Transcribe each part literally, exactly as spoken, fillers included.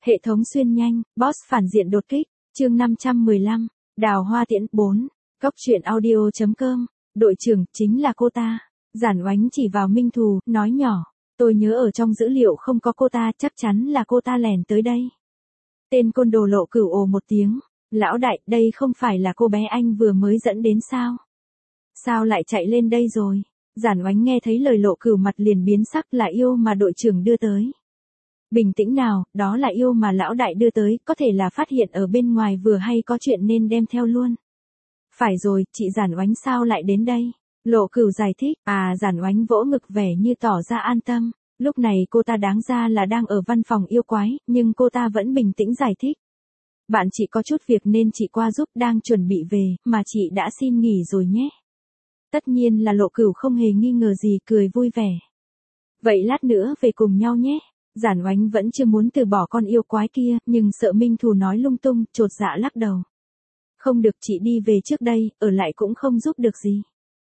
Hệ thống xuyên nhanh, boss phản diện đột kích, chương năm trăm mười lăm, Đào Hoa Tiễn bốn, Cóc truyện audio chấm com, đội trưởng, chính là cô ta. Giản Oánh chỉ vào Minh Thù, nói nhỏ, tôi nhớ ở trong dữ liệu không có cô ta, chắc chắn là cô ta lèn tới đây. Tên côn đồ Lộ Cửu ồ một tiếng, lão đại, đây không phải là cô bé anh vừa mới dẫn đến sao? Sao lại chạy lên đây rồi? Giản Oánh nghe thấy lời Lộ Cửu mặt liền biến sắc, là yêu mà đội trưởng đưa tới. Bình tĩnh nào, đó là yêu mà lão đại đưa tới, có thể là phát hiện ở bên ngoài vừa hay có chuyện nên đem theo luôn. Phải rồi, chị Giản Oánh sao lại đến đây? Lộ Cửu giải thích, à Giản Oánh vỗ ngực vẻ như tỏ ra an tâm. Lúc này cô ta đáng ra là đang ở văn phòng yêu quái, nhưng cô ta vẫn bình tĩnh giải thích. Bạn chị có chút việc nên chị qua giúp, đang chuẩn bị về, mà chị đã xin nghỉ rồi nhé. Tất nhiên là Lộ Cửu không hề nghi ngờ gì, cười vui vẻ. Vậy lát nữa về cùng nhau nhé. Giản Oánh vẫn chưa muốn từ bỏ con yêu quái kia, nhưng sợ Minh Thù nói lung tung, chột dạ lắc đầu. Không được, chị đi về trước đây, ở lại cũng không giúp được gì.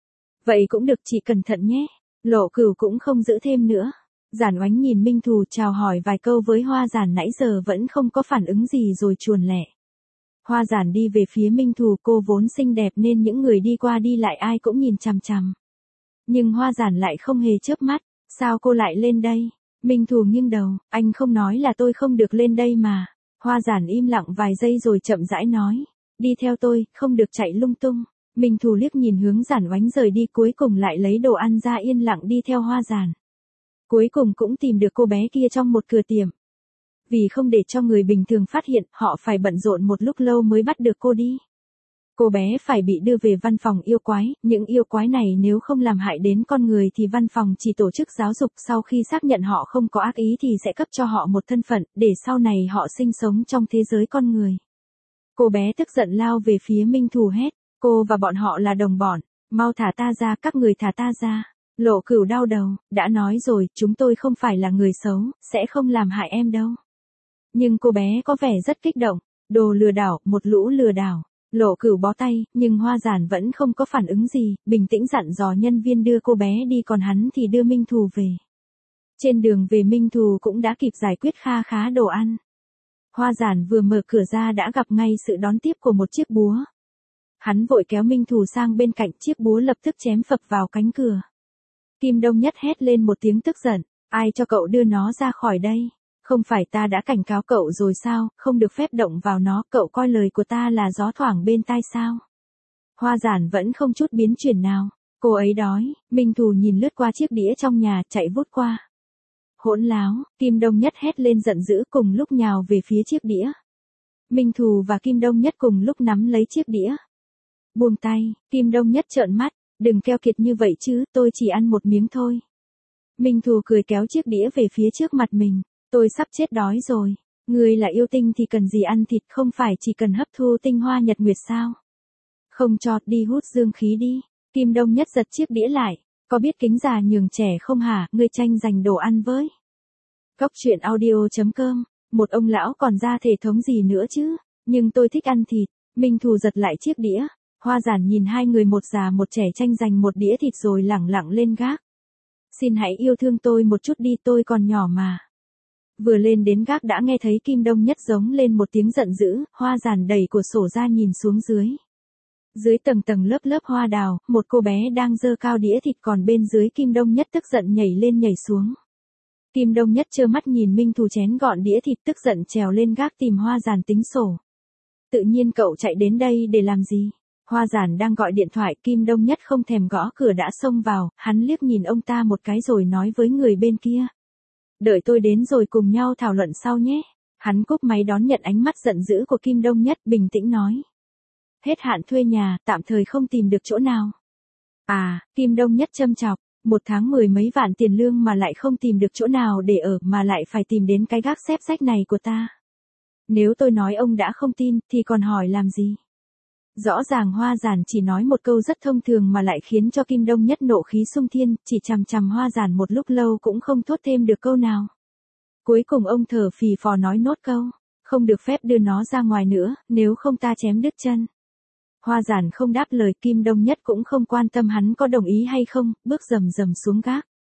Vậy cũng được, chị cẩn thận nhé. Lộ Cửu cũng không giữ thêm nữa. Giản Oánh nhìn Minh Thù chào hỏi vài câu với Hoa Giản nãy giờ vẫn không có phản ứng gì rồi chuồn lẻ. Hoa Giản đi về phía Minh Thù, cô vốn xinh đẹp nên những người đi qua đi lại ai cũng nhìn chằm chằm. Nhưng Hoa Giản lại không hề chớp mắt, sao cô lại lên đây? Minh Thù nghiêng đầu, anh không nói là tôi không được lên đây mà. Hoa Giản im lặng vài giây rồi chậm rãi nói, đi theo tôi, không được chạy lung tung. Minh Thù liếc nhìn hướng Giản Oánh rời đi, cuối cùng lại lấy đồ ăn ra yên lặng đi theo Hoa Giản. Cuối cùng cũng tìm được cô bé kia trong một cửa tiệm. Vì không để cho người bình thường phát hiện, họ phải bận rộn một lúc lâu mới bắt được cô đi. Cô bé phải bị đưa về văn phòng yêu quái, những yêu quái này nếu không làm hại đến con người thì văn phòng chỉ tổ chức giáo dục, sau khi xác nhận họ không có ác ý thì sẽ cấp cho họ một thân phận, để sau này họ sinh sống trong thế giới con người. Cô bé tức giận lao về phía Minh Thù hét, cô và bọn họ là đồng bọn, mau thả ta ra, các người thả ta ra. Lộ Cửu đau đầu, đã nói rồi, chúng tôi không phải là người xấu, sẽ không làm hại em đâu. Nhưng cô bé có vẻ rất kích động, đồ lừa đảo, một lũ lừa đảo. Lộ Cửu bó tay, nhưng Hoa Giản vẫn không có phản ứng gì, bình tĩnh dặn dò nhân viên đưa cô bé đi, còn hắn thì đưa Minh Thù về. Trên đường về Minh Thù cũng đã kịp giải quyết kha khá đồ ăn. Hoa Giản vừa mở cửa ra đã gặp ngay sự đón tiếp của một chiếc búa. Hắn vội kéo Minh Thù sang bên cạnh, chiếc búa lập tức chém phập vào cánh cửa. Kim Đông Nhất hét lên một tiếng tức giận, ai cho cậu đưa nó ra khỏi đây? Không phải ta đã cảnh cáo cậu rồi sao, không được phép động vào nó, cậu coi lời của ta là gió thoảng bên tai sao? Hoa Giản vẫn không chút biến chuyển nào, cô ấy đói. Minh Thù nhìn lướt qua chiếc đĩa trong nhà, chạy vút qua. Hỗn láo, Kim Đông Nhất hét lên giận dữ, cùng lúc nhào về phía chiếc đĩa. Minh Thù và Kim Đông Nhất cùng lúc nắm lấy chiếc đĩa. Buông tay, Kim Đông Nhất trợn mắt, đừng keo kiệt như vậy chứ, tôi chỉ ăn một miếng thôi. Minh Thù cười kéo chiếc đĩa về phía trước mặt mình. Tôi sắp chết đói rồi. Ngươi là yêu tinh thì cần gì ăn thịt, không phải chỉ cần hấp thu tinh hoa nhật nguyệt sao? Không cho, đi hút dương khí đi. Kim Đông Nhất giật chiếc đĩa lại. Có biết kính già nhường trẻ không hả, ngươi tranh giành đồ ăn với. Cóc truyện audio chấm com, một ông lão còn ra thể thống gì nữa chứ, nhưng tôi thích ăn thịt. Minh Thù giật lại chiếc đĩa. Hoa Giản nhìn hai người một già một trẻ tranh giành một đĩa thịt rồi lẳng lặng lên gác. Xin hãy yêu thương tôi một chút đi, tôi còn nhỏ mà. Vừa lên đến gác đã nghe thấy Kim Đông Nhất giống lên một tiếng giận dữ, Hoa Giản đẩy cửa sổ ra nhìn xuống dưới. Dưới tầng tầng lớp lớp hoa đào, một cô bé đang giơ cao đĩa thịt, còn bên dưới Kim Đông Nhất tức giận nhảy lên nhảy xuống. Kim Đông Nhất trơ mắt nhìn Minh Thù chén gọn đĩa thịt, tức giận trèo lên gác tìm Hoa Giản tính sổ. Tự nhiên cậu chạy đến đây để làm gì? Hoa Giản đang gọi điện thoại, Kim Đông Nhất không thèm gõ cửa đã xông vào, hắn liếc nhìn ông ta một cái rồi nói với người bên kia. Đợi tôi đến rồi cùng nhau thảo luận sau nhé. Hắn cúp máy đón nhận ánh mắt giận dữ của Kim Đông Nhất, bình tĩnh nói. Hết hạn thuê nhà, tạm thời không tìm được chỗ nào. À, Kim Đông Nhất châm chọc, một tháng mười mấy vạn tiền lương mà lại không tìm được chỗ nào để ở, mà lại phải tìm đến cái gác xếp sách này của ta. Nếu tôi nói ông đã không tin, thì còn hỏi làm gì? Rõ ràng Hoa Giản chỉ nói một câu rất thông thường mà lại khiến cho Kim Đông Nhất nộ khí xung thiên, chỉ chằm chằm Hoa Giản một lúc lâu cũng không thốt thêm được câu nào. Cuối cùng ông thở phì phò nói nốt câu, không được phép đưa nó ra ngoài nữa, nếu không ta chém đứt chân. Hoa Giản không đáp lời, Kim Đông Nhất cũng không quan tâm hắn có đồng ý hay không, bước rầm rầm xuống gác.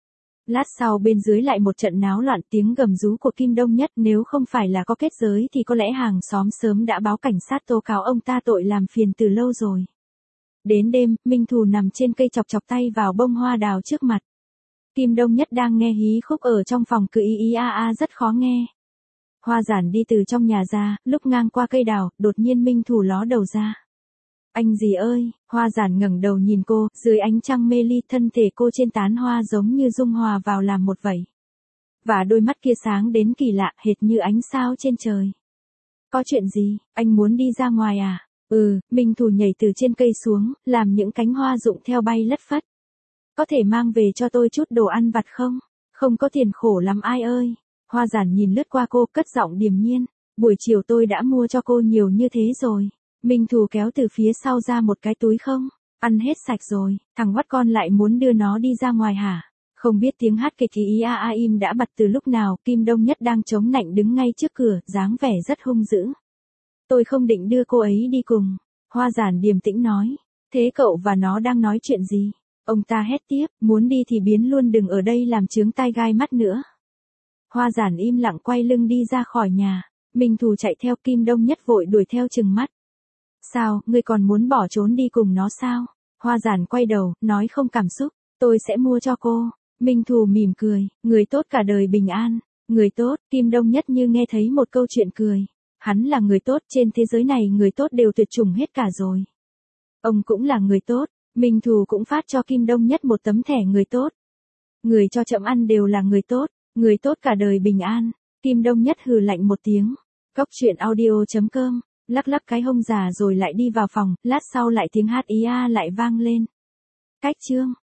Lát sau bên dưới lại một trận náo loạn, tiếng gầm rú của Kim Đông Nhất, nếu không phải là có kết giới thì có lẽ hàng xóm sớm đã báo cảnh sát tố cáo ông ta tội làm phiền từ lâu rồi. Đến đêm, Minh Thù nằm trên cây chọc chọc tay vào bông hoa đào trước mặt. Kim Đông Nhất đang nghe hí khúc ở trong phòng cứ ý ý a a rất khó nghe. Hoa Giản đi từ trong nhà ra, lúc ngang qua cây đào, đột nhiên Minh Thù ló đầu ra. Anh gì ơi, Hoa Giản ngẩng đầu nhìn cô, dưới ánh trăng mê ly, thân thể cô trên tán hoa giống như dung hòa vào làm một vậy. Và đôi mắt kia sáng đến kỳ lạ, hệt như ánh sao trên trời. Có chuyện gì, anh muốn đi ra ngoài à? Ừ, Minh Thù nhảy từ trên cây xuống, làm những cánh hoa rụng theo bay lất phất. Có thể mang về cho tôi chút đồ ăn vặt không? Không có tiền khổ lắm ai ơi. Hoa Giản nhìn lướt qua cô, cất giọng điềm nhiên. Buổi chiều tôi đã mua cho cô nhiều như thế rồi. Minh Thù kéo từ phía sau ra một cái túi không? Ăn hết sạch rồi, thằng vắt con lại muốn đưa nó đi ra ngoài hả? Không biết tiếng hát kịch ý a a im đã bật từ lúc nào, Kim Đông Nhất đang chống nạnh đứng ngay trước cửa, dáng vẻ rất hung dữ. Tôi không định đưa cô ấy đi cùng. Hoa Giản điềm tĩnh nói. Thế cậu và nó đang nói chuyện gì? Ông ta hét tiếp, muốn đi thì biến luôn, đừng ở đây làm chướng tai gai mắt nữa. Hoa Giản im lặng quay lưng đi ra khỏi nhà. Minh Thù chạy theo, Kim Đông Nhất vội đuổi theo chừng mắt. Sao, ngươi còn muốn bỏ trốn đi cùng nó sao? Hoa Giản quay đầu, nói không cảm xúc, tôi sẽ mua cho cô. Minh Thù mỉm cười, người tốt cả đời bình an. Người tốt, Kim Đông Nhất như nghe thấy một câu chuyện cười. Hắn là người tốt, trên thế giới này người tốt đều tuyệt chủng hết cả rồi. Ông cũng là người tốt, Minh Thù cũng phát cho Kim Đông Nhất một tấm thẻ người tốt. Người cho chậm ăn đều là người tốt, người tốt cả đời bình an. Kim Đông Nhất hừ lạnh một tiếng. Cốc truyện audio chấm com, lắc lắc cái hông già rồi lại đi vào phòng, lát sau lại tiếng hát ý a lại vang lên. Cách chương